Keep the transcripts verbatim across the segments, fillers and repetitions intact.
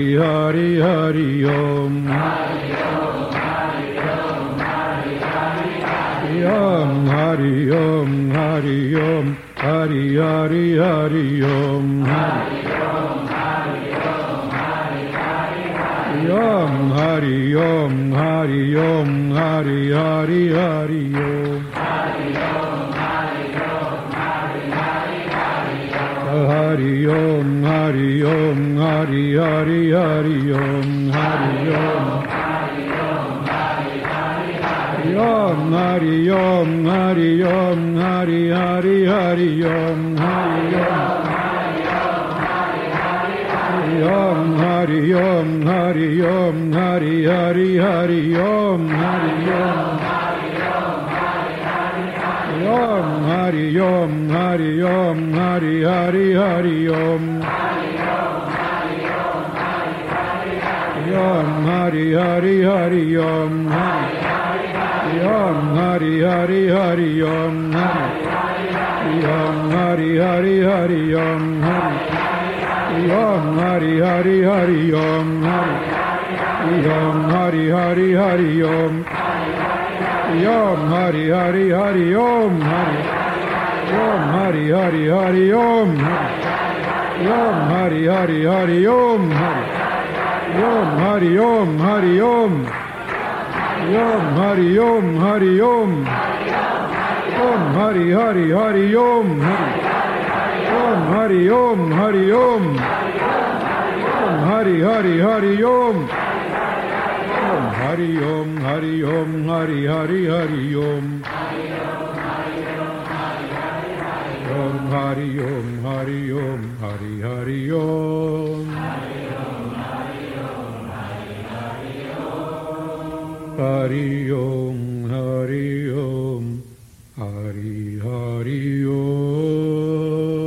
Hari Hari Hari Om. Om Hari Om Hari Om Hari Hari Hari Om Hari Om Hari Om Hari Om Hari Om Hari Hari Hari Om Hari Om Hari Om Hari Hari Hari Om Hari Om Om Hari Om Hari Om Hari Hari Hari Om Hari Om Hari Om Hari Om Hari Hari Hari Om Hari Om Hari Om Hari Om Hari Hari Hari Om Om Hari Hari Hari Om Om Hari Hari Hari Om Om Hari Hari Hari Om Om Hari Hari Hari Om Om Hari Hari Hari Om Om Hari Hari Hari Om Om Hari Hari Hari Om Om Hari Hari Hari Om Om Hari Om Hari Om Om Hari Om Hari Om Om Hari Hari Hari Om Om Hari Om Hari Om Om Hari Hari Hari Om Om Hari Om Hari Om Hari Hari Hari Om Om Hari Om Hari Om Hari Hari Om Hari Om Hari Om Hari Hari Om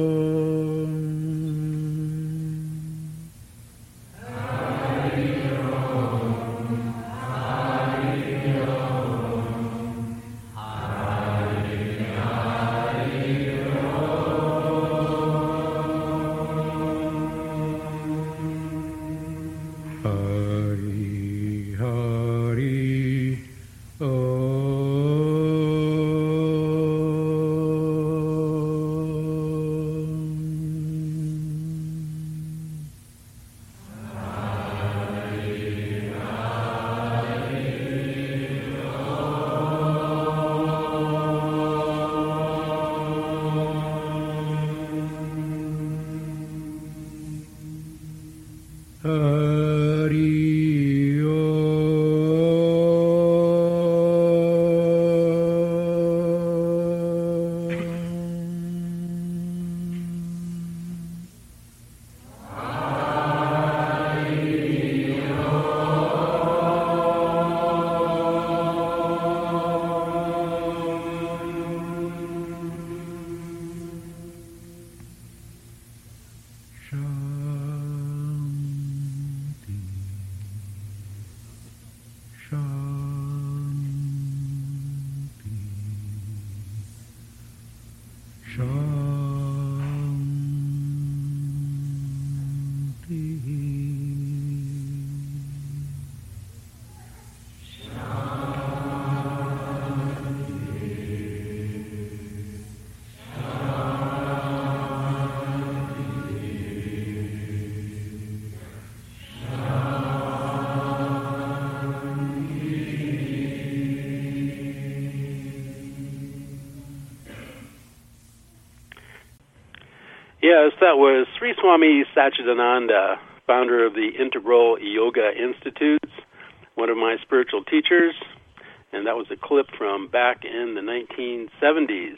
Yes, that was Sri Swami Satchidananda, founder of the Integral Yoga Institutes, one of my spiritual teachers, and that was a clip from back in the nineteen seventies.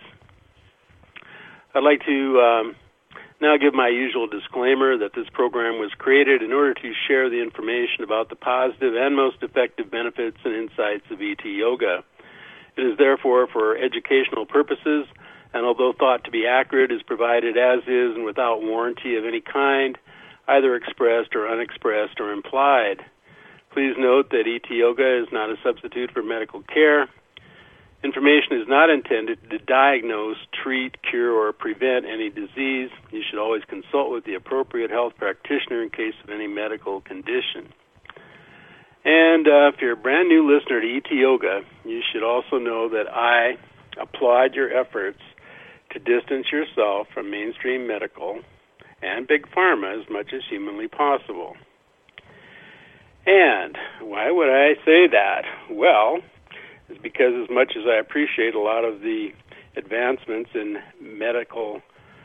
I'd like to um, now give my usual disclaimer that this program was created in order to share the information about the positive and most effective benefits and insights of E T Yoga. It is therefore for educational purposes, and although thought to be accurate, is provided as is and without warranty of any kind, either expressed or unexpressed or implied. Please note that E T Yoga is not a substitute for medical care. Information is not intended to diagnose, treat, cure, or prevent any disease. You should always consult with the appropriate health practitioner in case of any medical condition. And uh, if you're a brand new listener to E T Yoga, you should also know that I applaud your efforts to distance yourself from mainstream medical and big pharma as much as humanly possible. And why would I say that? Well, it's because as much as I appreciate a lot of the advancements in medical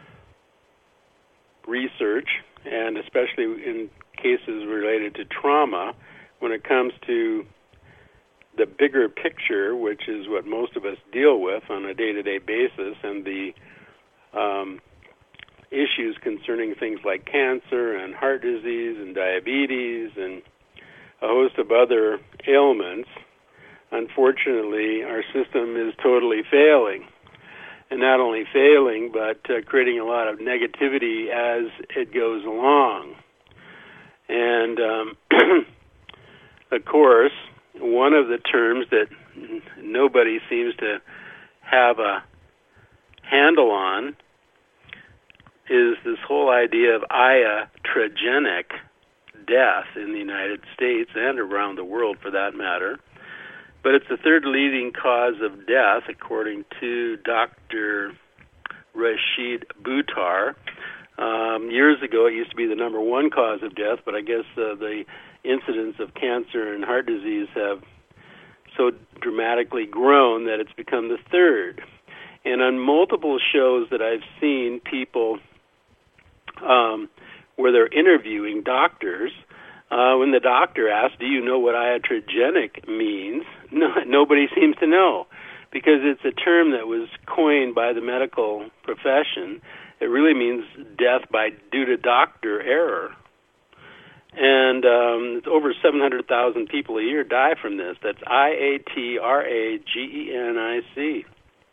research, and especially in cases related to trauma, when it comes to the bigger picture, which is what most of us deal with on a day-to-day basis, and the um, issues concerning things like cancer and heart disease and diabetes and a host of other ailments, unfortunately, our system is totally failing. And not only failing, but uh, creating a lot of negativity as it goes along. And, um, of course, one of the terms that nobody seems to have a handle on is this whole idea of iatrogenic death in the United States and around the world, for that matter. But it's the third leading cause of death, according to Doctor Rashid Buttar. Um, years ago, it used to be the number one cause of death, but I guess uh, the incidence of cancer and heart disease have so dramatically grown that it's become the third. And on multiple shows that I've seen, people um, where they're interviewing doctors, uh, when the doctor asks, do you know what iatrogenic means? No, nobody seems to know, because it's a term that was coined by the medical profession. It really means death by due to doctor error. And um, it's over seven hundred thousand people a year die from this. That's I A T R A G E N I C.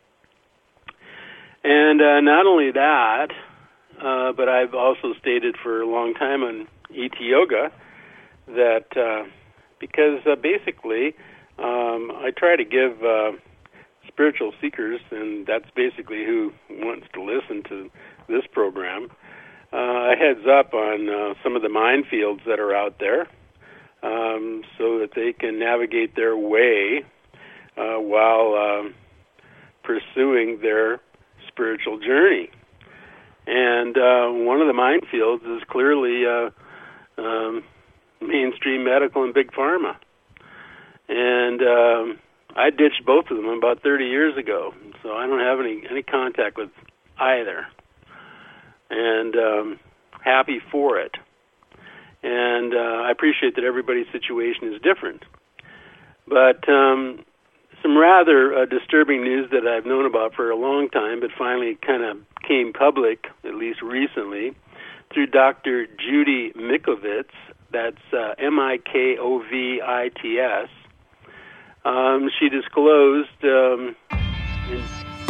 And uh, not only that, uh, but I've also stated for a long time on E T Yoga that uh, because uh, basically um, I try to give uh, spiritual seekers, and that's basically who wants to listen to this program, uh, a heads up on uh, some of the minefields that are out there, um, so that they can navigate their way uh, while uh, pursuing their spiritual journey. And uh, one of the minefields is clearly uh, um, mainstream medical and big pharma. And um, I ditched both of them about thirty years ago, so I don't have any, any contact with either. And um, happy for it. And uh, I appreciate that everybody's situation is different. But um, some rather uh, disturbing news that I've known about for a long time, but finally kind of came public, at least recently, through Doctor Judy Mikovits. That's uh, M I K O V I T S. Um, she disclosed um, in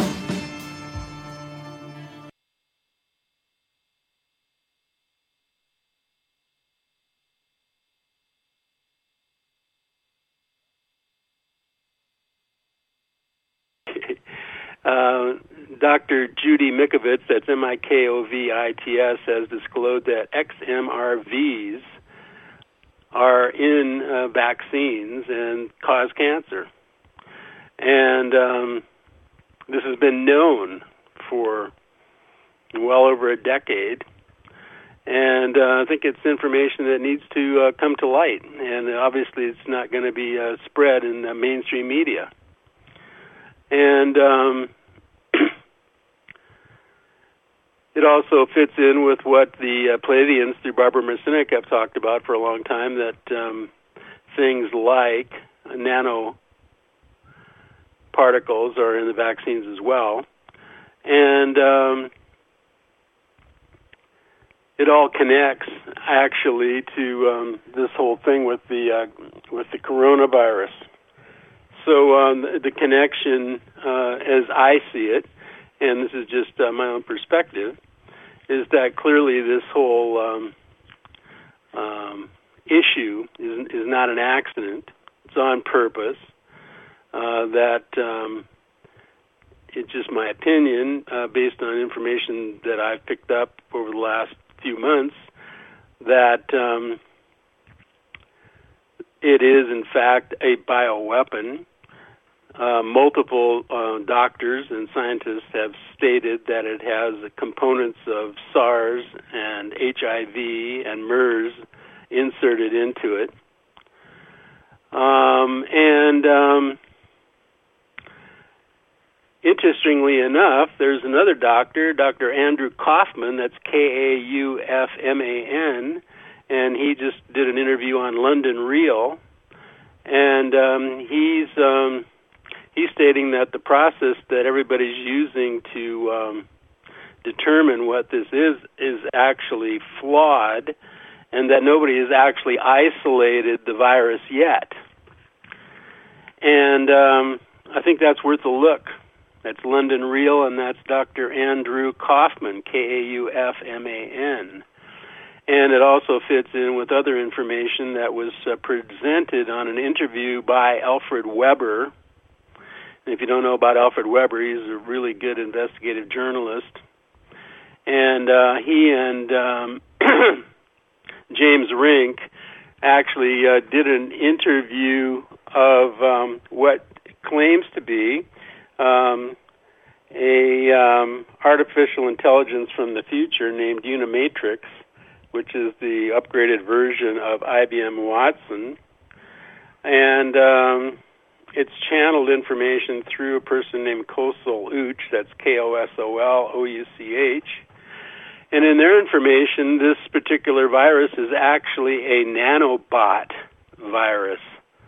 Uh, Doctor Judy Mikovits, that's M I K O V I T S, has disclosed that X M R Vs are in uh, vaccines and cause cancer. And um, this has been known for well over a decade. And uh, I think it's information that needs to uh, come to light. And obviously it's not going to be uh, spread in the mainstream media. And um, it also fits in with what the uh, Pleiadians through Barbara Marcinek have talked about for a long time, that um, things like nanoparticles are in the vaccines as well. And um, it all connects, actually, to um, this whole thing with the uh, with the coronavirus. So um, the connection, uh, as I see it, and this is just uh, my own perspective, is that clearly this whole um, um, issue is, is not an accident. It's on purpose. Uh, that um, it's just my opinion, uh, based on information that I've picked up over the last few months, that um, it is, in fact, a bioweapon. Uh, multiple uh, doctors and scientists have stated that it has components of SARS and H I V and MERS inserted into it. Um, and um, interestingly enough, there's another doctor, Doctor Andrew Kaufman, that's K A U F M A N, and he just did an interview on London Real, and um, he's um, he's stating that the process that everybody's using to um, determine what this is is actually flawed, and that nobody has actually isolated the virus yet. And um, I think that's worth a look. That's London Real, and that's Doctor Andrew Kaufman, K A U F M A N. And it also fits in with other information that was uh, presented on an interview by Alfred Weber. And if you don't know about Alfred Weber, he's a really good investigative journalist. And uh, he and um, James Rink actually uh, did an interview of um, what claims to be um, a um, artificial intelligence from the future named Unimatrix, which is the upgraded version of I B M Watson. And um, it's channeled information through a person named Kosol Uch, that's K O S O L O U C H. And in their information, this particular virus is actually a nanobot virus.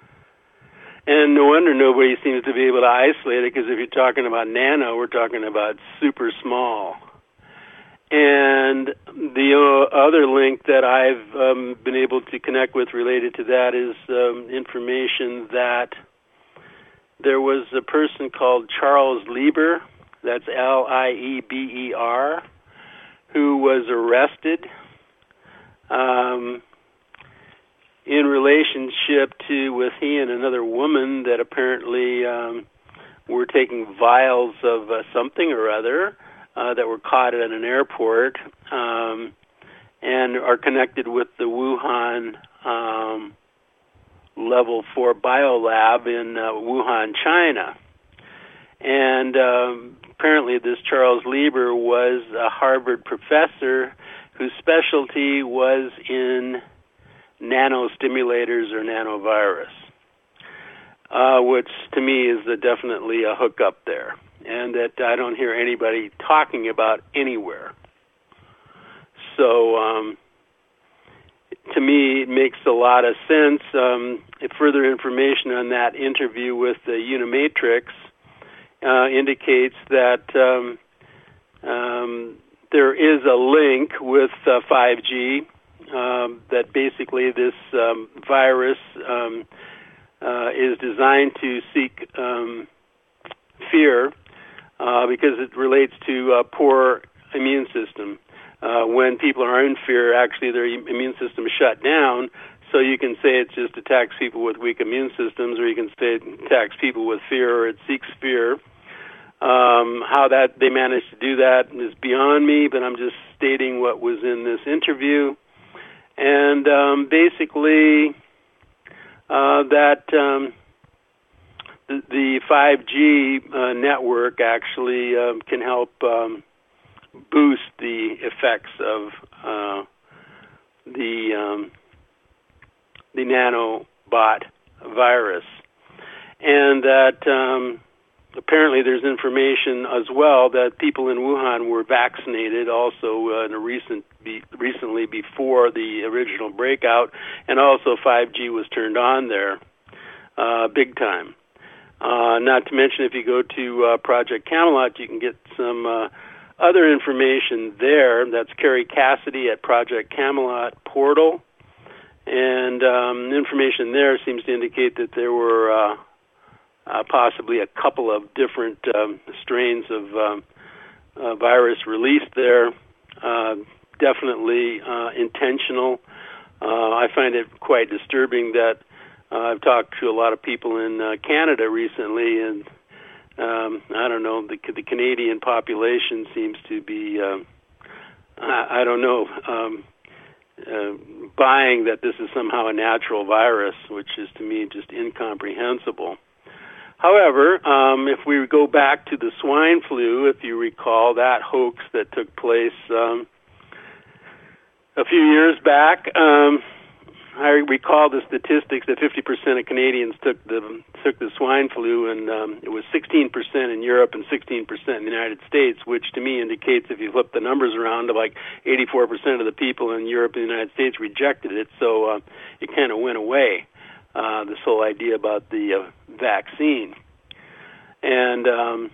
And no wonder nobody seems to be able to isolate it, because if you're talking about nano, we're talking about super small. And the uh, other link that I've um, been able to connect with related to that is um, information that there was a person called Charles Lieber, that's L I E B E R, who was arrested um, in relationship to, with he and another woman that apparently um, were taking vials of uh, something or other uh, that were caught at an airport um, and are connected with the Wuhan um, Level four Biolab in uh, Wuhan, China. And um, apparently this Charles Lieber was a Harvard professor whose specialty was in nanostimulators or nanovirus, uh, which to me is a, definitely a hookup there, and that I don't hear anybody talking about anywhere. So um, to me, it makes a lot of sense. Um, further information on that interview with the Unimatrix Uh, indicates that um, um, there is a link with uh, five G, um, that basically this um, virus um, uh, is designed to seek um, fear uh, because it relates to a poor immune system. Uh, when people are in fear, actually their immune system is shut down. So you can say it just attacks people with weak immune systems, or you can say it attacks people with fear, or it seeks fear. Um, how that they managed to do that is beyond me, but I'm just stating what was in this interview. And um, basically, uh, that um, the, the five G uh, network actually uh, can help um, boost the effects of uh, the um, the nanobot virus, and that um, apparently there's information as well that people in Wuhan were vaccinated also uh, in a recent be, recently before the original breakout, and also five G was turned on there uh, big time. Uh, not to mention, if you go to uh, Project Camelot, you can get some uh, other information there. That's Carrie Cassidy at Project Camelot portal. And um, information there seems to indicate that there were uh, uh, possibly a couple of different um, strains of um, uh, virus released there. Uh, definitely uh, intentional. Uh, I find it quite disturbing that uh, I've talked to a lot of people in uh, Canada recently, and um, I don't know, the, the Canadian population seems to be, um, I, I don't know, um, uh, buying that this is somehow a natural virus, which is to me just incomprehensible. However, um, if we go back to the swine flu, if you recall that hoax that took place um, a few years back, um, I recall the statistics that fifty percent of Canadians took the took the swine flu, and um, it was sixteen percent in Europe and sixteen percent in the United States, which to me indicates, if you flip the numbers around, to like eighty-four percent of the people in Europe and the United States rejected it, so uh, it kind of went away. Uh, this whole idea about the uh, vaccine. And um,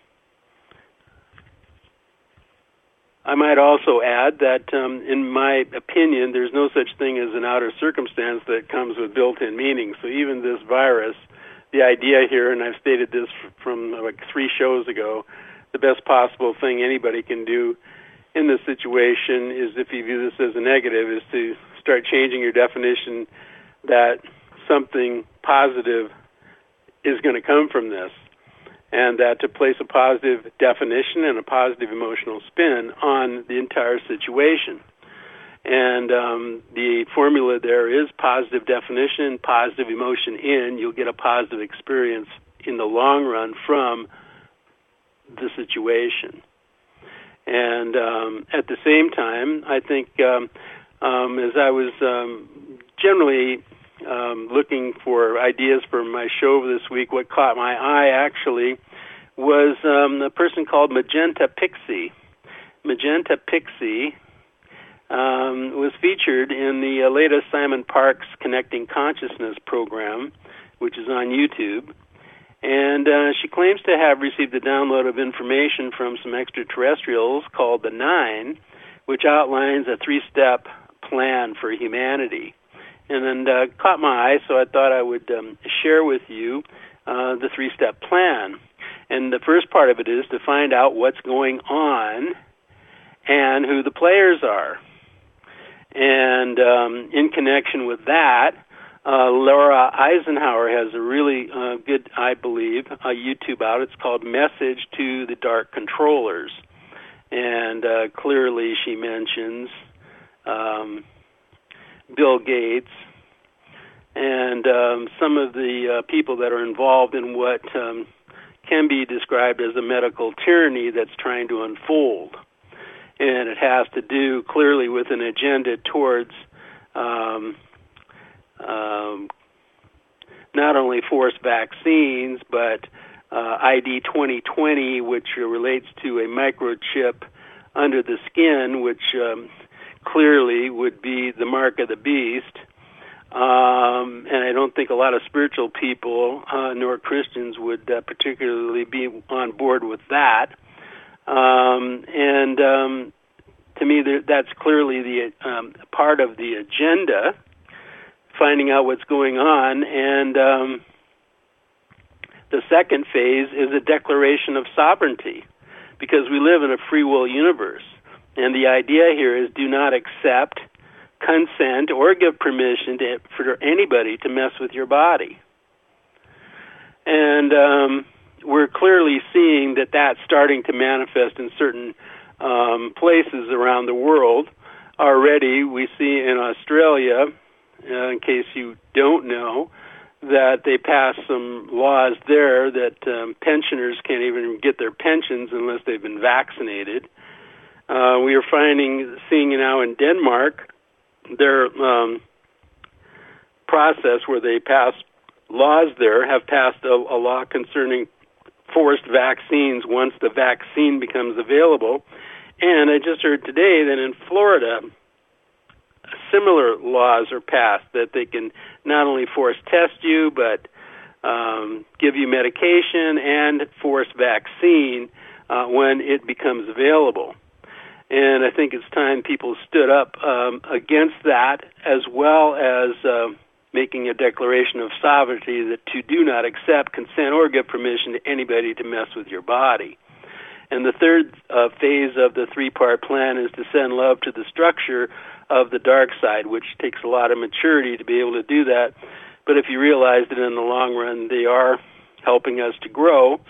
I might also add that, um, in my opinion, there's no such thing as an outer circumstance that comes with built-in meaning. So even this virus, the idea here, and I've stated this from like three shows ago, the best possible thing anybody can do in this situation is, if you view this as a negative, is to start changing your definition that something positive is going to come from this, and that to place a positive definition and a positive emotional spin on the entire situation. And um, the formula there is positive definition, positive emotion in. You'll get a positive experience in the long run from the situation. And um, at the same time, I think um, um, as I was um, generally Um, looking for ideas for my show this week, what caught my eye actually was um, a person called Magenta Pixie. Magenta Pixie um, was featured in the uh, latest Simon Parkes Connecting Consciousness program, which is on YouTube. And uh, she claims to have received a download of information from some extraterrestrials called the Nine, which outlines a three-step plan for humanity. And then uh, caught my eye, so I thought I would um, share with you uh, the three-step plan. And the first part of it is to find out what's going on and who the players are. And um, in connection with that, uh, Laura Eisenhower has a really uh, good, I believe, a YouTube out. It's called Message to the Dark Controllers. And uh, clearly she mentions Um, Bill Gates, and um, some of the uh, people that are involved in what um, can be described as a medical tyranny that's trying to unfold. And it has to do clearly with an agenda towards um, um, not only forced vaccines, but uh, I D twenty twenty, which relates to a microchip under the skin, which um, clearly would be the mark of the beast. Um, and I don't think a lot of spiritual people, uh, nor Christians, would uh, particularly be on board with that. Um, and um, to me, there, that's clearly the um, part of the agenda, finding out what's going on. And um, the second phase is a declaration of sovereignty, because we live in a free will universe. And the idea here is do not accept, consent, or give permission to, for anybody to mess with your body. And um, we're clearly seeing that that's starting to manifest in certain um, places around the world. Already we see in Australia, uh, in case you don't know, that they passed some laws there that um, pensioners can't even get their pensions unless they've been vaccinated. Uh, we are finding, seeing now in Denmark, their um, process where they pass laws there have passed a, a law concerning forced vaccines once the vaccine becomes available. And I just heard today that in Florida, similar laws are passed that they can not only force test you, but um, give you medication and force vaccine uh, when it becomes available. And I think it's time people stood up um, against that, as well as uh, making a declaration of sovereignty that you do not accept, consent, or give permission to anybody to mess with your body. And the third uh, phase of the three-part plan is to send love to the structure of the dark side, which takes a lot of maturity to be able to do that. But if you realize that in the long run they are helping us to grow,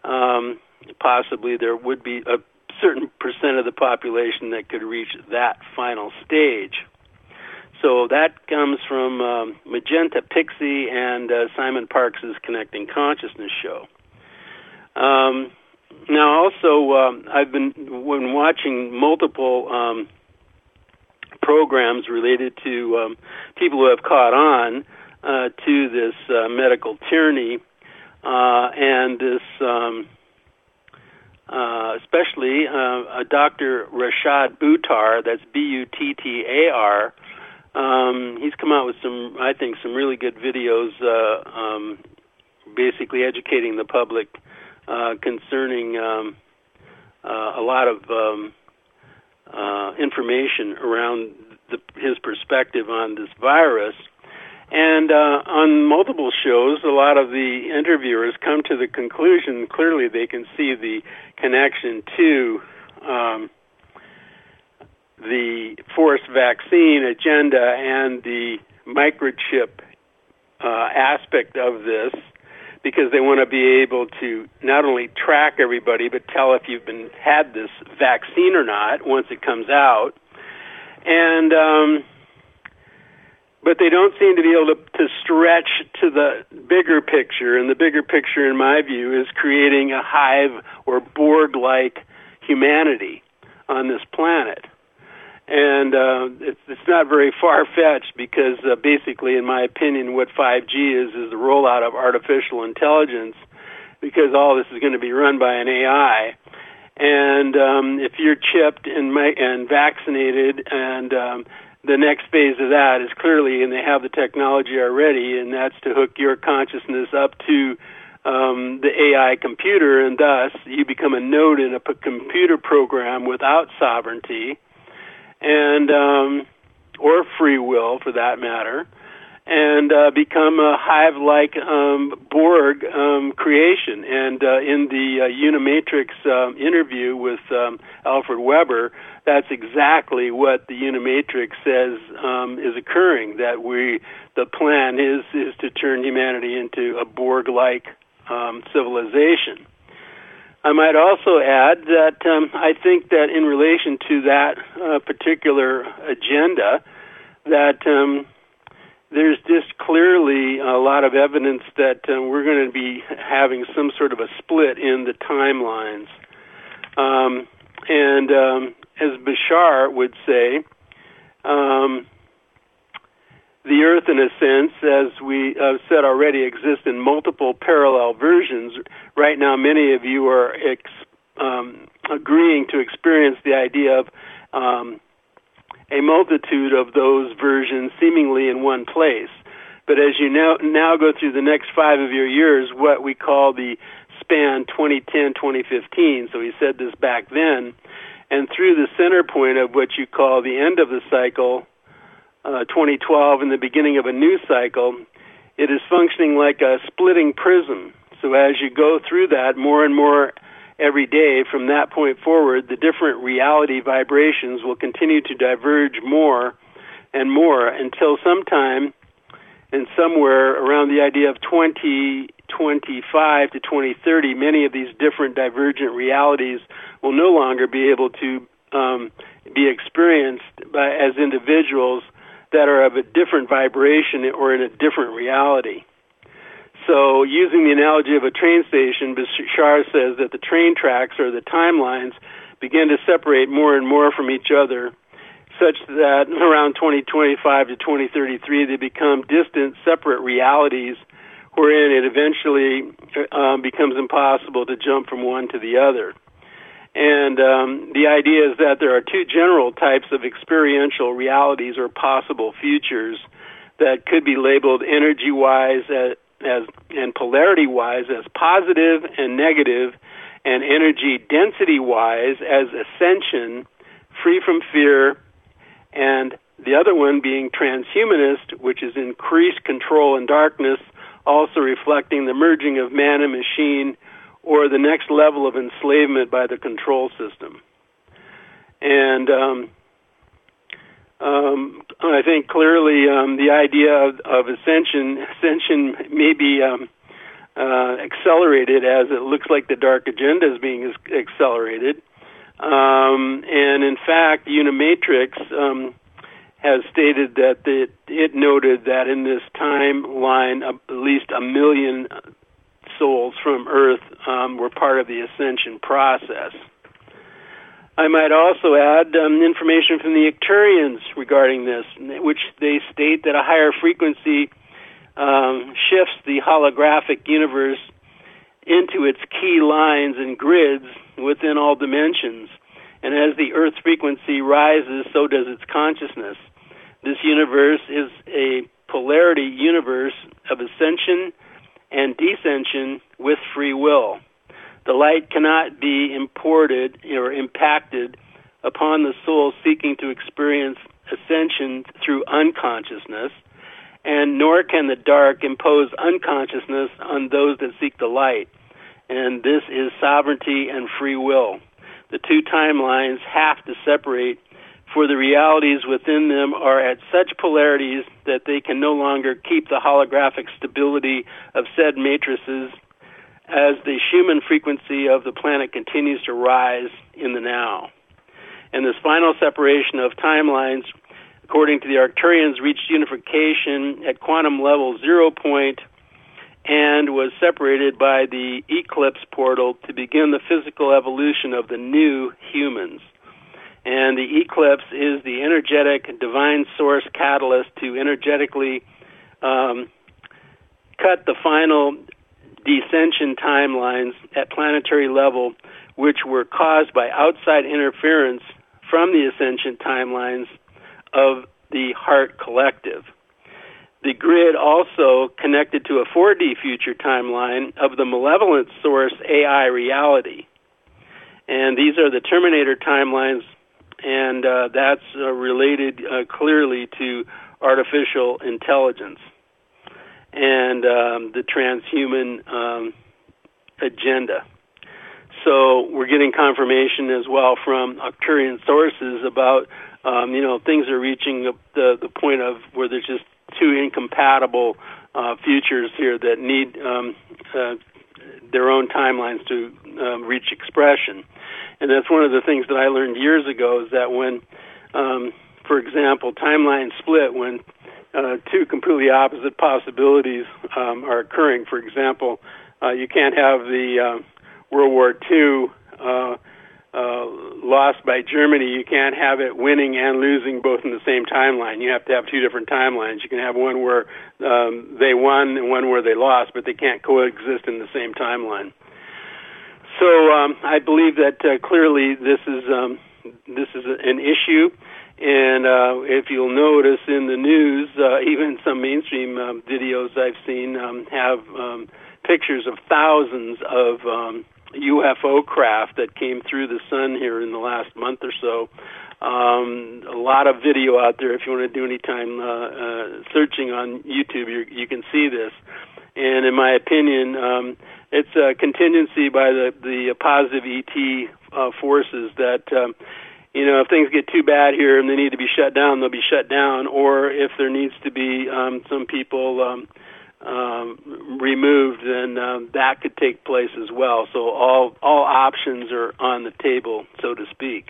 um, possibly there would be a certain percent of the population that could reach that final stage. So that comes from um, Magenta Pixie and uh, Simon Parkes' Connecting Consciousness show. Um, now, also, um, I've been when watching multiple um, programs related to um, people who have caught on uh, to this uh, medical tyranny uh, and this, um, uh, especially uh, Doctor Rashad Buttar, that's B U T T A R. Um, he's come out with some, I think, some really good videos, uh, um, basically educating the public uh, concerning um, uh, a lot of um, uh, information around the, his perspective on this virus. And uh, on multiple shows, a lot of the interviewers come to the conclusion, clearly they can see the connection to um, the forced vaccine agenda and the microchip uh, aspect of this, because they want to be able to not only track everybody, but tell if you've been had this vaccine or not once it comes out. And um, but they don't seem to be able to, to stretch to the bigger picture, and the bigger picture, in my view, is creating a hive or Borg-like humanity on this planet. And uh, it's, it's not very far-fetched because uh, basically, in my opinion, what five G is is the rollout of artificial intelligence, because all this is going to be run by an A I. And um, if you're chipped and, and vaccinated, and um, the next phase of that is clearly, and they have the technology already, and that's to hook your consciousness up to um, the A I computer, and thus you become a node in a p- computer program without sovereignty, and um, or free will, for that matter, and uh, become a hive-like um, Borg um, creation. And uh, in the uh, Unimatrix um, interview with um, Alfred Weber, that's exactly what the Unimatrix says um, is occurring. That we, the plan is is to turn humanity into a Borg-like um, civilization. I might also add that um, I think that in relation to that uh, particular agenda, that um, there's just clearly a lot of evidence that uh, we're going to be having some sort of a split in the timelines. Um, and um, as Bashar would say, um, the Earth, in a sense, as we uh, said already, exists in multiple parallel versions. Right now, many of you are ex- um, agreeing to experience the idea of um, a multitude of those versions seemingly in one place. But as you now, now go through the next five of your years, what we call the span twenty ten to twenty fifteen, so he said this back then, and through the center point of what you call the end of the cycle, Uh, twenty twelve, and the beginning of a new cycle, it is functioning like a splitting prism. So as you go through that more and more every day, from that point forward, the different reality vibrations will continue to diverge more and more until sometime and somewhere around the idea of twenty twenty-five to twenty thirty, many of these different divergent realities will no longer be able to um, be experienced by, as individuals that are of a different vibration or in a different reality. So using the analogy of a train station, Bashar says that the train tracks or the timelines begin to separate more and more from each other, such that around twenty twenty-five to twenty thirty-three they become distant, separate realities wherein it eventually um, becomes impossible to jump from one to the other. And um, the idea is that there are two general types of experiential realities or possible futures that could be labeled energy-wise as, as and polarity-wise as positive and negative, and energy density-wise as ascension, free from fear, and the other one being transhumanist, which is increased control and darkness, also reflecting the merging of man and machine, or the next level of enslavement by the control system. And um, um, I think clearly um, the idea of, of ascension, ascension may be um, uh, accelerated, as it looks like the dark agenda is being accelerated. Um, and in fact, Unimatrix um, has stated that it, it noted that in this timeline, at least a million souls from Earth um, were part of the ascension process. I might also add um, information from the Arcturians regarding this, which they state that a higher frequency um, shifts the holographic universe into its key lines and grids within all dimensions. And as the Earth's frequency rises, so does its consciousness. This universe is a polarity universe of ascension and descension with free will. The light cannot be imported or impacted upon the soul seeking to experience ascension through unconsciousness, and nor can the dark impose unconsciousness on those that seek the light. And this is sovereignty and free will. The two timelines have to separate, for the realities within them are at such polarities that they can no longer keep the holographic stability of said matrices as the Schumann frequency of the planet continues to rise in the now. And this final separation of timelines, according to the Arcturians, reached unification at quantum level zero point and was separated by the eclipse portal to begin the physical evolution of the new humans. And the eclipse is the energetic divine source catalyst to energetically um, cut the final descension timelines at planetary level, which were caused by outside interference from the ascension timelines of the Heart Collective. The grid also connected to a four D future timeline of the malevolent source A I reality. And these are the Terminator timelines, and uh, that's uh, related uh, clearly to artificial intelligence and um, the transhuman um, agenda. So we're getting confirmation as well from Arcturian sources about, um, you know, things are reaching the, the point of where there's just two incompatible uh, futures here that need um, uh, their own timelines to um, reach expression. And that's one of the things that I learned years ago, is that when, um, for example, timelines split, when Uh, two completely opposite possibilities um, are occurring. For example, uh, you can't have the uh, World War Two uh, uh, lost by Germany. You can't have it winning and losing both in the same timeline. You have to have two different timelines. You can have one where um, they won and one where they lost, but they can't coexist in the same timeline. So um, I believe that uh, clearly this is um, this is an issue. And uh, if you'll notice in the news, uh, even some mainstream um, videos I've seen um, have um, pictures of thousands of um, U F O craft that came through the sun here in the last month or so. Um, a lot of video out there. If you want to do any time uh, uh, searching on YouTube, you, you can see this. And in my opinion, um, it's a contingency by the, the positive E T uh, forces that um, you know, if things get too bad here and they need to be shut down, they'll be shut down. Or if there needs to be um, some people um, um, removed, then um, that could take place as well. So all all options are on the table, so to speak.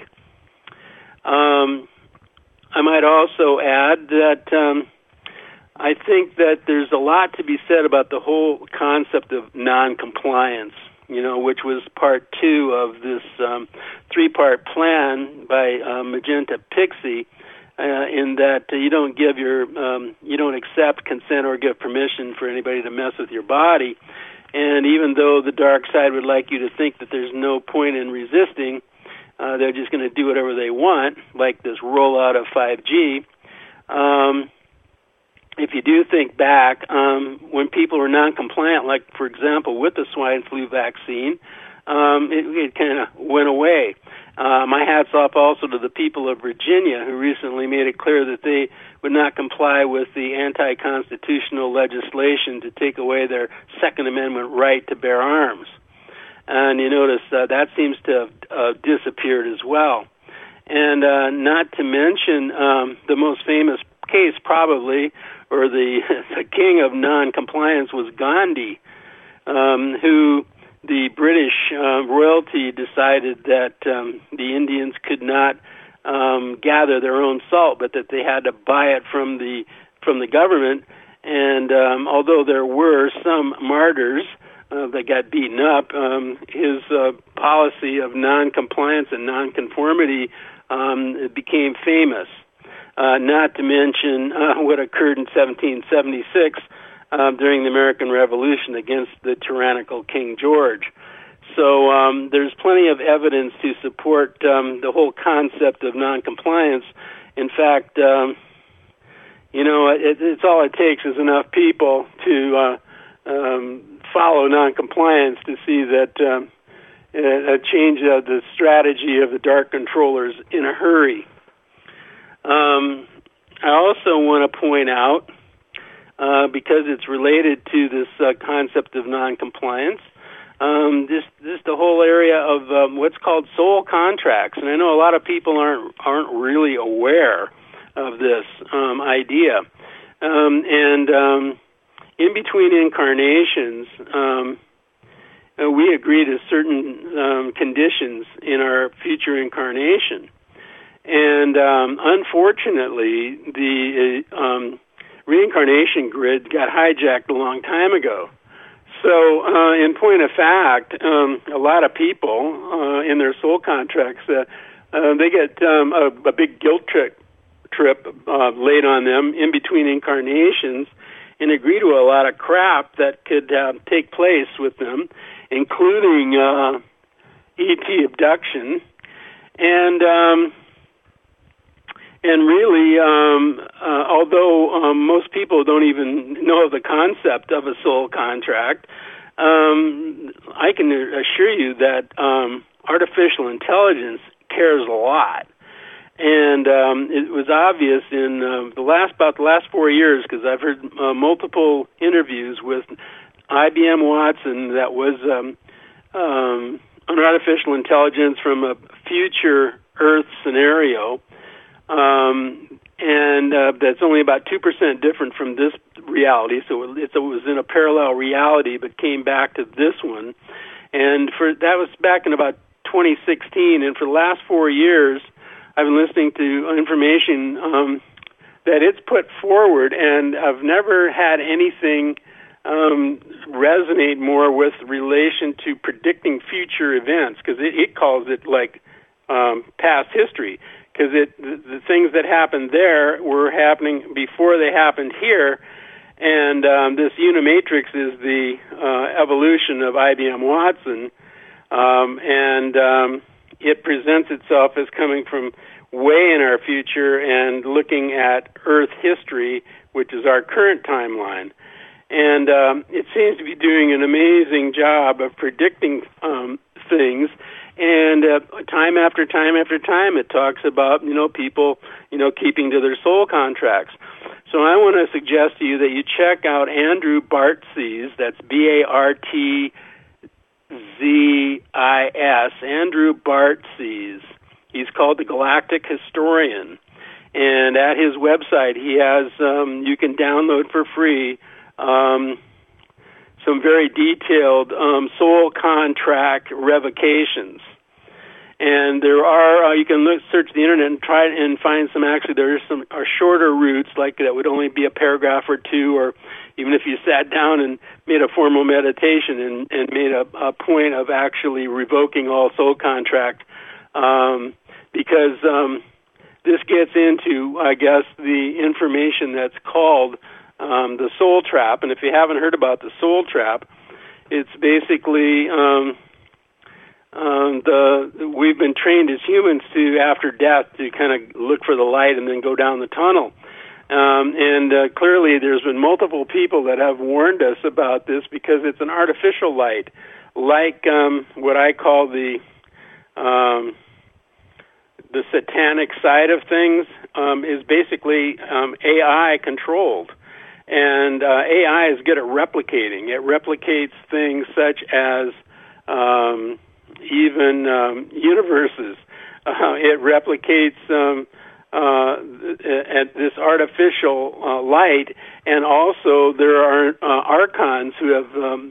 Um, I might also add that um, I think that there's a lot to be said about the whole concept of non-compliance, you know, which was part two of this um, three-part plan by uh, Magenta Pixie, uh, in that uh, you don't give your, um, you don't accept consent or give permission for anybody to mess with your body. And even though the dark side would like you to think that there's no point in resisting, uh, they're just going to do whatever they want, like this rollout of five G. Um, If you do think back, um, when people were non-compliant, like, for example, with the swine flu vaccine, um, it, it kind of went away. Uh, my hat's off also to the people of Virginia, who recently made it clear that they would not comply with the anti-constitutional legislation to take away their Second Amendment right to bear arms. And you notice uh, that seems to have uh, disappeared as well. And uh, not to mention um, the most famous case, probably, or the, the king of non-compliance was Gandhi, um, who the British uh, royalty decided that um, the Indians could not um, gather their own salt, but that they had to buy it from the from the government. And um, although there were some martyrs uh, that got beaten up, um, his uh, policy of non-compliance and non-conformity um, became famous. Uh, not to mention uh, what occurred in seventeen seventy-six um, during the American Revolution against the tyrannical King George. So um, there's plenty of evidence to support um, the whole concept of non-compliance. In fact, um, you know, it, it's all it takes is enough people to uh, um, follow non-compliance to see that um, a change of the strategy of the dark controllers in a hurry. Um, I also want to point out, uh, because it's related to this uh, concept of non-compliance, um, this this the whole area of um, what's called soul contracts, and I know a lot of people aren't aren't really aware of this um, idea. Um, and um, in between incarnations, um, uh, we agree to certain um, conditions in our future incarnation. And um, unfortunately, the uh, um, reincarnation grid got hijacked a long time ago. So, uh, in point of fact, um, a lot of people uh, in their soul contracts, uh, uh, they get um, a, a big guilt trip, trip uh, laid on them in between incarnations and agree to a lot of crap that could uh, take place with them, including uh, E T abduction. And... Um, And really, um, uh, although um, most people don't even know the concept of a soul contract, um, I can assure you that um, artificial intelligence cares a lot. And um, it was obvious in uh, the last about the last four years, because I've heard uh, multiple interviews with I B M Watson that was um, um, an artificial intelligence from a future Earth scenario. Um, and uh, that's only about two percent different from this reality. So it, it was in a parallel reality, but came back to this one. And for that was back in about twenty sixteen. And for the last four years, I've been listening to information um, that it's put forward, and I've never had anything um, resonate more with relation to predicting future events, because it, it calls it like um, past history. Because it the, the things that happened there were happening before they happened here, and um, this Unimatrix is the uh, evolution of I B M Watson, um, and um, it presents itself as coming from way in our future and looking at Earth history, which is our current timeline. And um, it seems to be doing an amazing job of predicting um, things. And uh, time after time after time, it talks about, you know, people, you know, keeping to their soul contracts. So I want to suggest to you that you check out Andrew Bartzies, that's B A R T Z I S, Andrew Bartzies. He's called the Galactic Historian. And at his website, he has, um, you can download for free, um, some very detailed um, soul contract revocations. And there are, uh, you can look, search the internet and try and find some, actually there are some are shorter routes, like that would only be a paragraph or two, or even if you sat down and made a formal meditation and, and made a, a point of actually revoking all soul contract, um, because um, this gets into, I guess, the information that's called Um, the soul trap. And if you haven't heard about the soul trap, it's basically um, um, the we've been trained as humans to, after death, to kind of look for the light and then go down the tunnel. Um, and uh, clearly there's been multiple people that have warned us about this, because it's an artificial light, like um, what I call the um, the satanic side of things, um, is basically um, A I controlled. And uh, A I is good at replicating. It replicates things such as um, even um, universes. Uh, it replicates um, uh, at this artificial uh, light, and also there are uh, archons who have um,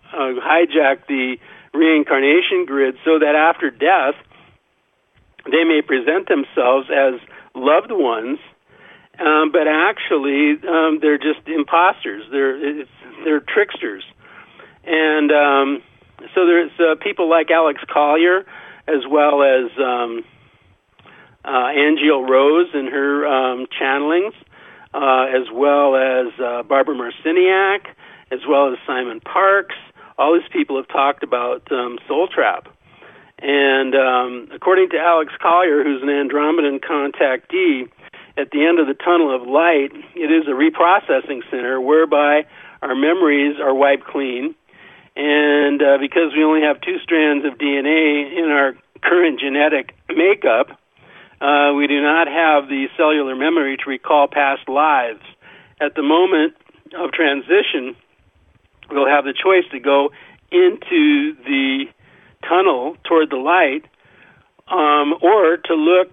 uh, hijack the reincarnation grid so that after death, they may present themselves as loved ones, um, but actually um, they're just imposters. They're it's, they're tricksters, and um, so there's uh, people like Alex Collier, as well as um, uh, Angeal Rose and her um, channelings, uh, as well as uh, Barbara Marciniak, as well as Simon Parks. All these people have talked about um, Soul Trap. And um, according to Alex Collier, who's an Andromedan contactee, at the end of the tunnel of light, it is a reprocessing center whereby our memories are wiped clean. And uh, because we only have two strands of D N A in our current genetic makeup, uh, we do not have the cellular memory to recall past lives. At the moment of transition, we'll have the choice to go into the tunnel toward the light, um, or to look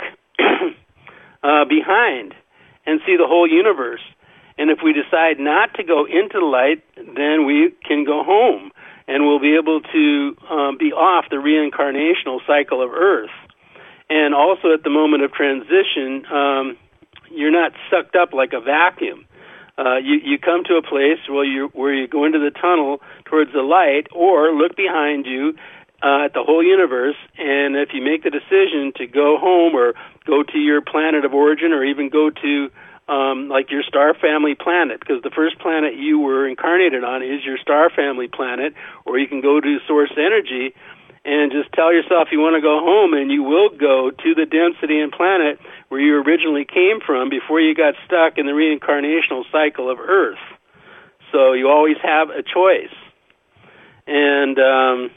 uh, behind and see the whole universe. And if we decide not to go into the light, then we can go home, and we'll be able to um, be off the reincarnational cycle of Earth. And also at the moment of transition, um, you're not sucked up like a vacuum. Uh, you, you come to a place where you, where you go into the tunnel towards the light, or look behind you uh, at the whole universe, and if you make the decision to go home or go to your planet of origin, or even go to um, like your star family planet, because the first planet you were incarnated on is your star family planet, or you can go to source energy and just tell yourself you want to go home, and you will go to the density and planet where you originally came from before you got stuck in the reincarnational cycle of Earth. So you always have a choice. And um,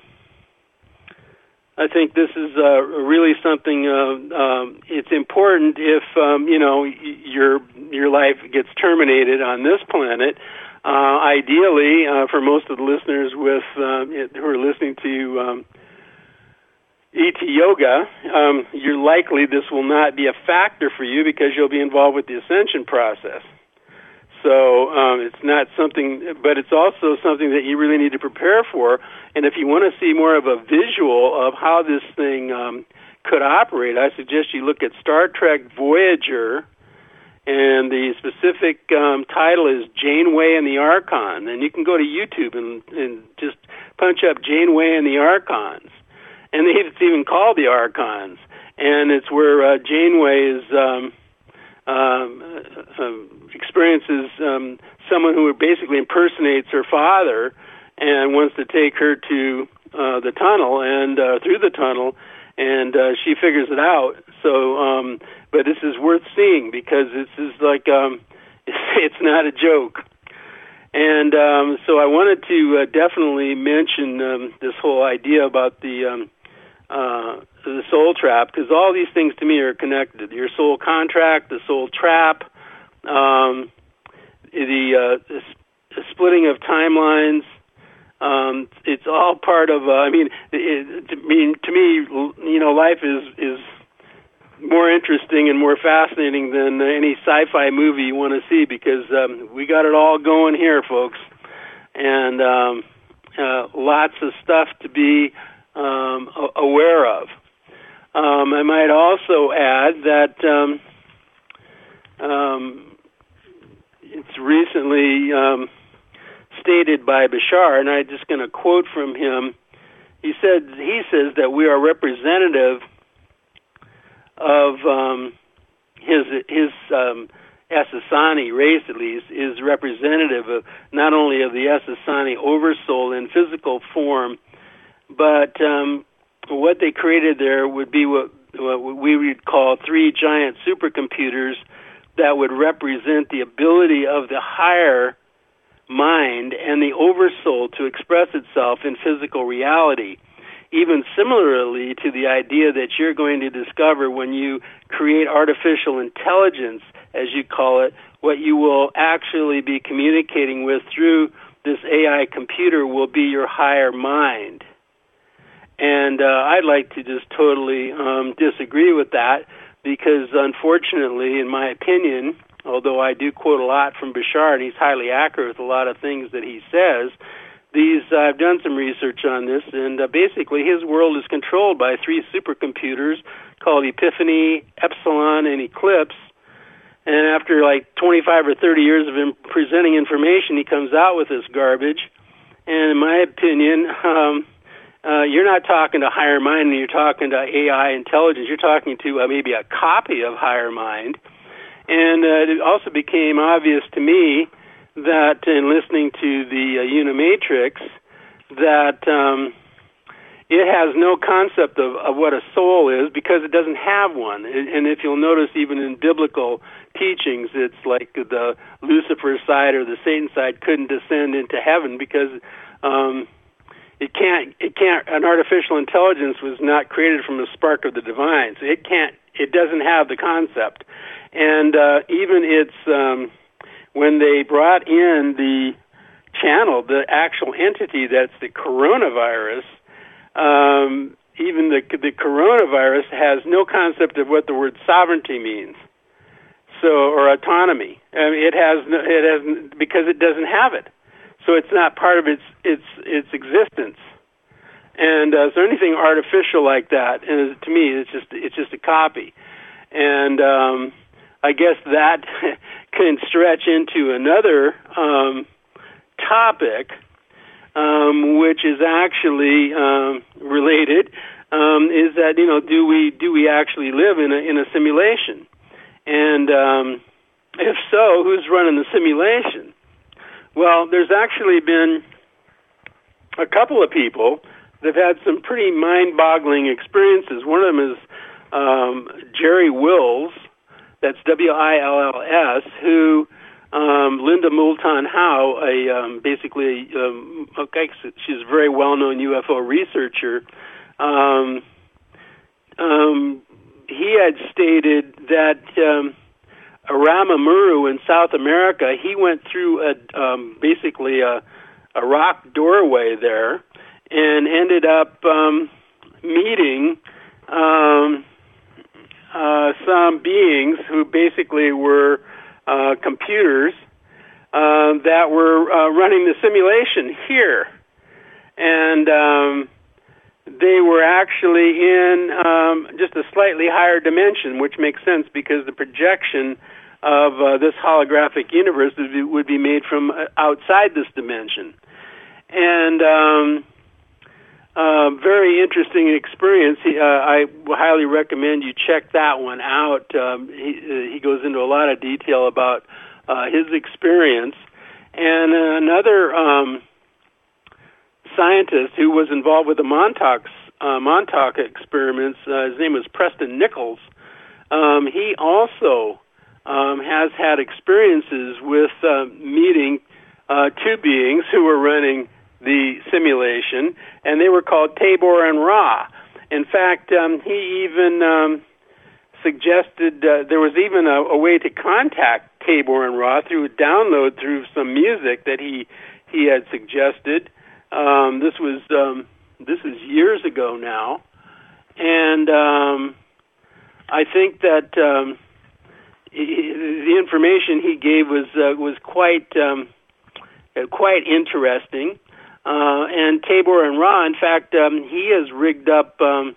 I think this is uh, really something, uh, um, it's important if, um, you know, your your life gets terminated on this planet. Uh, ideally, uh, for most of the listeners with uh, who are listening to um, E T Yoga, um, you're likely this will not be a factor for you because you'll be involved with the ascension process. So um, it's not something, but it's also something that you really need to prepare for. And if you want to see more of a visual of how this thing um, could operate, I suggest you look at Star Trek Voyager, and the specific um, title is Janeway and the Archon. And you can go to YouTube and, and just punch up Janeway and the Archons. And it's even called the Archons. And it's where uh, Janeway is... Um, Um, uh, experiences um, someone who basically impersonates her father and wants to take her to uh, the tunnel and uh, through the tunnel, and uh, she figures it out. So, um, but this is worth seeing because this is like um, it's not a joke. And um, so I wanted to uh, definitely mention um, this whole idea about the um, uh, the soul trap, because all these things to me are connected. Your soul contract, the soul trap, um, the, uh, the, the splitting of timelines. Um, it's all part of. Uh, I mean, it, to me, to me, you know, life is is more interesting and more fascinating than any sci-fi movie you want to see, because um, we got it all going here, folks, and um, uh, lots of stuff to be um, aware of. Um, I might also add that um, um, it's recently um, stated by Bashar, and I'm just going to quote from him. He said he says that we are representative of um, his his um, Essassani race, at least, is representative of not only of the Essassani oversoul in physical form, but um, what they created there would be what, what we would call three giant supercomputers that would represent the ability of the higher mind and the oversoul to express itself in physical reality. Even similarly to the idea that you're going to discover when you create artificial intelligence, as you call it, what you will actually be communicating with through this A I computer will be your higher mind. And uh, I'd like to just totally um, disagree with that, because unfortunately, in my opinion, although I do quote a lot from Bashar, and he's highly accurate with a lot of things that he says, these, uh, I've done some research on this, and uh, basically his world is controlled by three supercomputers called Epiphany, Epsilon, and Eclipse. And after like twenty-five or thirty years of him presenting information, he comes out with this garbage. And in my opinion, um, uh, you're not talking to Higher Mind when you're talking to A I intelligence. You're talking to uh, maybe a copy of Higher Mind. And uh, it also became obvious to me that in listening to the uh, Unimatrix, that um, it has no concept of, of what a soul is because it doesn't have one. And if you'll notice, even in biblical teachings, it's like the Lucifer side or the Satan side couldn't descend into heaven because um, it can't. It can't. An artificial intelligence was not created from a spark of the divine, so it can't. It doesn't have the concept. And uh, even it's um, when they brought in the channel, the actual entity that's the coronavirus. Um, even the the coronavirus has no concept of what the word sovereignty means, so or autonomy. I mean, it has no, it has because it doesn't have it, so it's not part of its its its existence. And uh, so anything artificial like that, and to me, it's just it's just a copy. And um, I guess that can stretch into another um, topic. Um, which is actually um, related, um, is that you know do we do we actually live in a in a simulation, and um, if so, who's running the simulation? Well, there's actually been a couple of people that have had some pretty mind-boggling experiences. One of them is um, Jerry Wills, that's W I L L S, who. Um, Linda Moulton Howe, a um, basically, um, okay, she's a very well-known U F O researcher. Um, um, he had stated that um, Aramamuru in South America, he went through a um, basically a, a rock doorway there and ended up um, meeting um, uh, some beings who basically were Uh, computers uh, that were uh, running the simulation here. And um, they were actually in um, just a slightly higher dimension, which makes sense because the projection of uh, this holographic universe would be, would be made from outside this dimension. And um, uh, very interesting experience. He, uh, I highly recommend you check that one out. Um, he, uh, he goes into a lot of detail about uh, his experience. And another um, scientist who was involved with the Montauk, uh, Montauk experiments, uh, his name was Preston Nichols. Um, he also um, has had experiences with uh, meeting uh, two beings who were running the simulation, and they were called Tabor and Ra. In fact, um, he even um, suggested uh, there was even a, a way to contact Tabor and Ra through a download through some music that he he had suggested. Um, this was um, this is years ago now, and um, I think that um, he, the information he gave was uh, was quite um, quite interesting. Uh, and Tabor and Ra, in fact, um, he has rigged up um,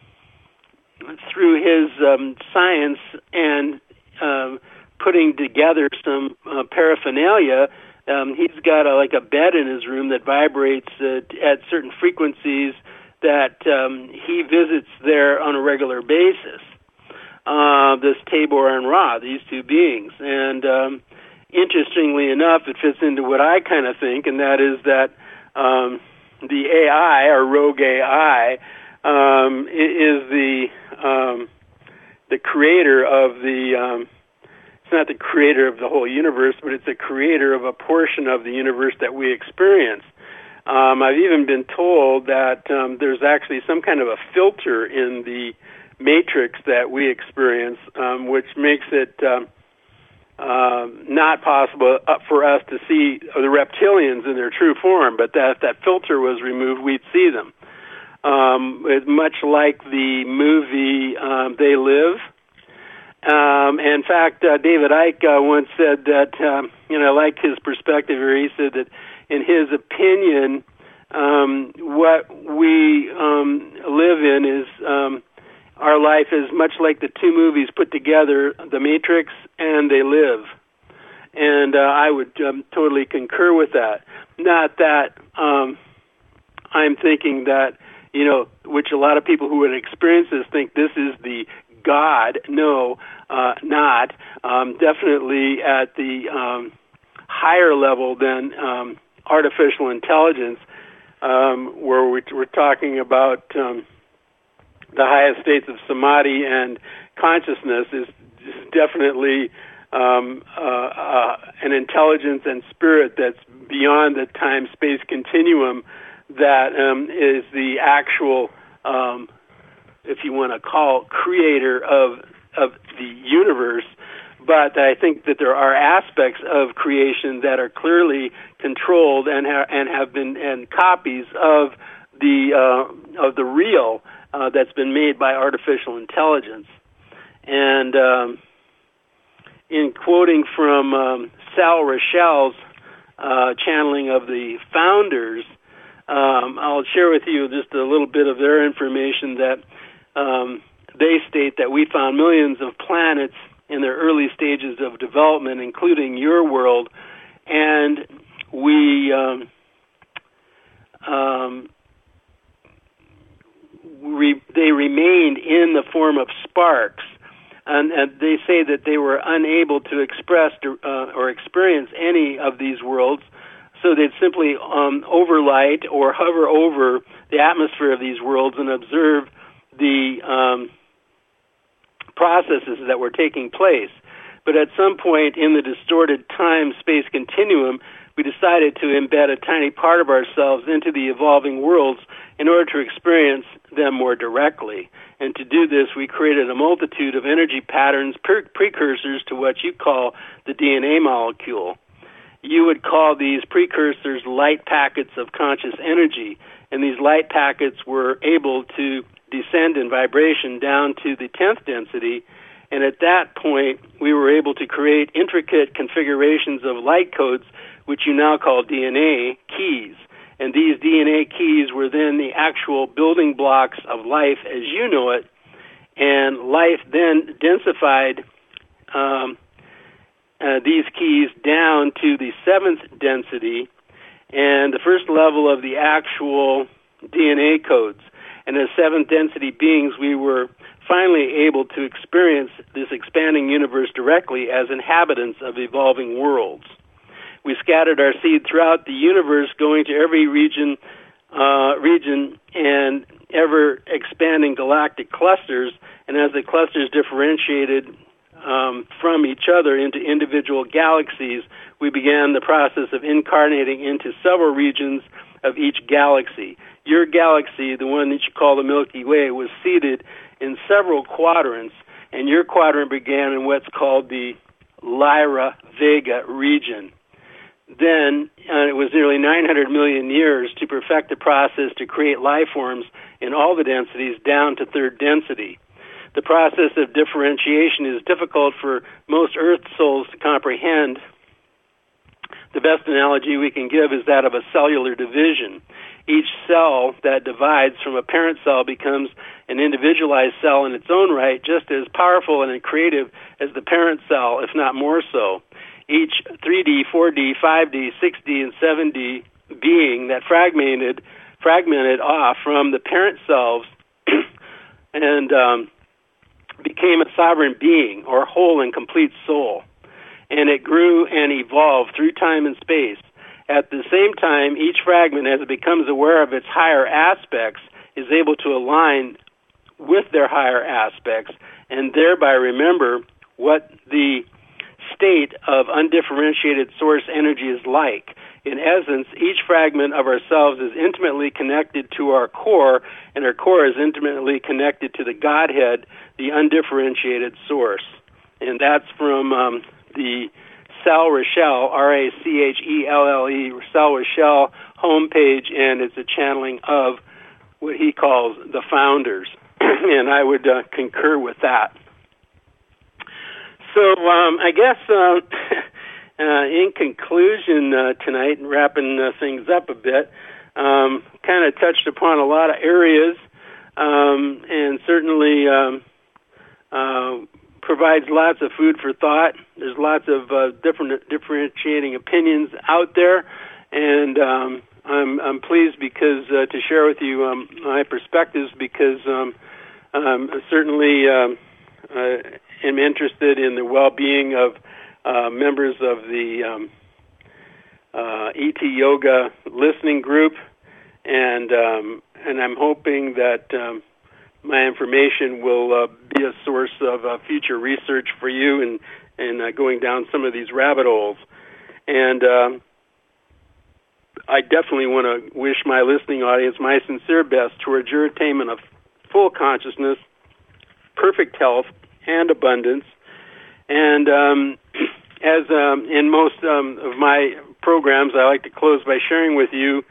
through his um, science and uh, putting together some uh, paraphernalia. Um, he's got a, like a bed in his room that vibrates uh, at certain frequencies that um, he visits there on a regular basis. Uh, this Tabor and Ra, these two beings. And um, interestingly enough, it fits into what I kind of think, and that is that Um, the A I, or rogue A I, um, is the um, the creator of the. Um, it's not the creator of the whole universe, but it's the creator of a portion of the universe that we experience. Um, I've even been told that um, there's actually some kind of a filter in the matrix that we experience, um, which makes it. Um, Uh, not possible uh, for us to see the reptilians in their true form, but that if that filter was removed, we'd see them. Um, it's much like the movie um, They Live. Um, and in fact, uh, David Icke uh, once said that, um, you know, I like his perspective here. He said that in his opinion, um, what we um, live in is um, our life is much like the two movies put together, The Matrix and They Live. And uh, I would um, totally concur with that. Not that um, I'm thinking that, you know, which a lot of people who would experience this think this is the God. No, uh, not. Um, definitely at the um, higher level than um, artificial intelligence, um, where we, we're talking about um, the highest states of samadhi and consciousness is definitely um, uh, uh, an intelligence and spirit that's beyond the time-space continuum that um, is the actual, um, if you want to call, creator of of the universe. But I think that there are aspects of creation that are clearly controlled and ha- and have been and copies of the uh, of the real uh, that's been made by artificial intelligence. And um, in quoting from um, Sal Rochelle's uh, channeling of the founders, um, I'll share with you just a little bit of their information that um, they state that we found millions of planets in their early stages of development, including your world, and we um, um, re- they remained in the form of sparks. And, and they say that they were unable to express uh, or experience any of these worlds, so they'd simply um, overlight or hover over the atmosphere of these worlds and observe the um, processes that were taking place. But at some point in the distorted time-space continuum, we decided to embed a tiny part of ourselves into the evolving worlds in order to experience them more directly. And to do this, we created a multitude of energy patterns, pre- precursors to what you call the D N A molecule. You would call these precursors light packets of conscious energy, and these light packets were able to descend in vibration down to the tenth density, and at that point, we were able to create intricate configurations of light codes, which you now call D N A keys. And these D N A keys were then the actual building blocks of life as you know it, and life then densified um, uh, these keys down to the seventh density and the first level of the actual D N A codes. And as seventh density beings, we were finally able to experience this expanding universe directly as inhabitants of evolving worlds. We scattered our seed throughout the universe, going to every region, uh, region and ever-expanding galactic clusters, and as the clusters differentiated um, from each other into individual galaxies, we began the process of incarnating into several regions of each galaxy. Your galaxy, the one that you call the Milky Way, was seated in several quadrants, and your quadrant began in what's called the Lyra Vega region. Then uh, it was nearly nine hundred million years to perfect the process to create life forms in all the densities down to third density. The process of differentiation is difficult for most Earth souls to comprehend. The best analogy we can give is that of a cellular division. Each cell that divides from a parent cell becomes an individualized cell in its own right, just as powerful and creative as the parent cell, if not more so. Each three D, four D, five D, six D, and seven D being that fragmented fragmented off from the parent cells and um, became a sovereign being or whole and complete soul. And it grew and evolved through time and space. At the same time, each fragment, as it becomes aware of its higher aspects, is able to align with their higher aspects and thereby remember what the state of undifferentiated source energy is like. In essence, each fragment of ourselves is intimately connected to our core, and our core is intimately connected to the Godhead, the undifferentiated source. And that's from um, the Sal Rochelle, R A C H E L L E, Sal Rochelle homepage, and it's a channeling of what he calls the founders. And I would uh, concur with that. So um, I guess uh, uh, in conclusion uh, tonight, and wrapping uh, things up a bit, um, kind of touched upon a lot of areas, um, and certainly um, uh, provides lots of food for thought. There's lots of uh, different differentiating opinions out there, and um, I'm, I'm pleased because uh, to share with you um, my perspectives, because um, um, certainly um, uh, am interested in the well-being of uh, members of the um, uh, E T Yoga listening group, and um, and I'm hoping that um, my information will uh, be a source of uh, future research for you and and uh, going down some of these rabbit holes. And um, I definitely want to wish my listening audience my sincere best towards your attainment of full consciousness, perfect health, and abundance. And um, as um, in most um, of my programs, I like to close by sharing with you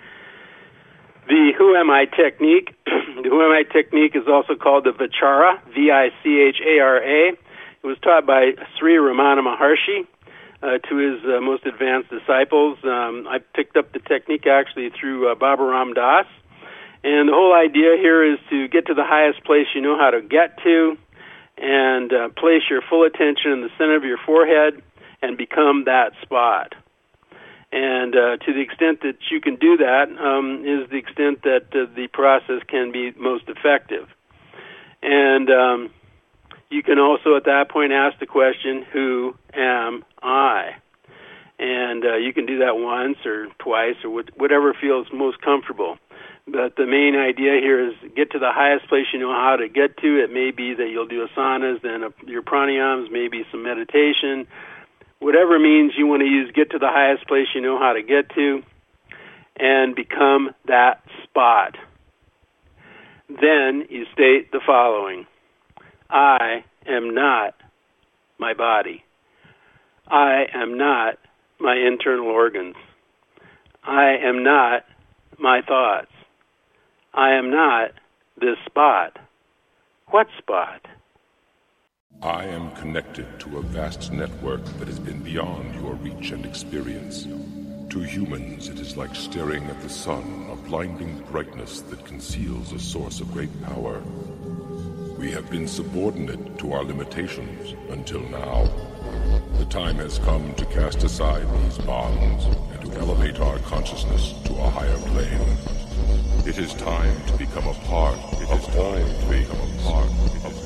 the Who Am I technique. The Who Am I technique is also called the Vichara, V I C H A R A. It was taught by Sri Ramana Maharshi uh, to his uh, most advanced disciples. Um, I picked up the technique actually through uh, Baba Ram Das. And the whole idea here is to get to the highest place you know how to get to, and uh, place your full attention in the center of your forehead and become that spot. And uh, to the extent that you can do that um, is the extent that uh, the process can be most effective. And um, you can also at that point ask the question, who am I? And uh, you can do that once or twice or whatever feels most comfortable. But the main idea here is get to the highest place you know how to get to. It may be that you'll do asanas, then your pranayams, maybe some meditation. Whatever means you want to use, get to the highest place you know how to get to and become that spot. Then you state the following: I am not my body. I am not my internal organs. I am not my thoughts. I am not this spot. What spot? I am connected to a vast network that has been beyond your reach and experience. To humans, it is like staring at the sun, a blinding brightness that conceals a source of great power. We have been subordinate to our limitations until now. The time has come to cast aside these bonds and to elevate our consciousness to a higher plane. It is time to become a part. It is time to become a part of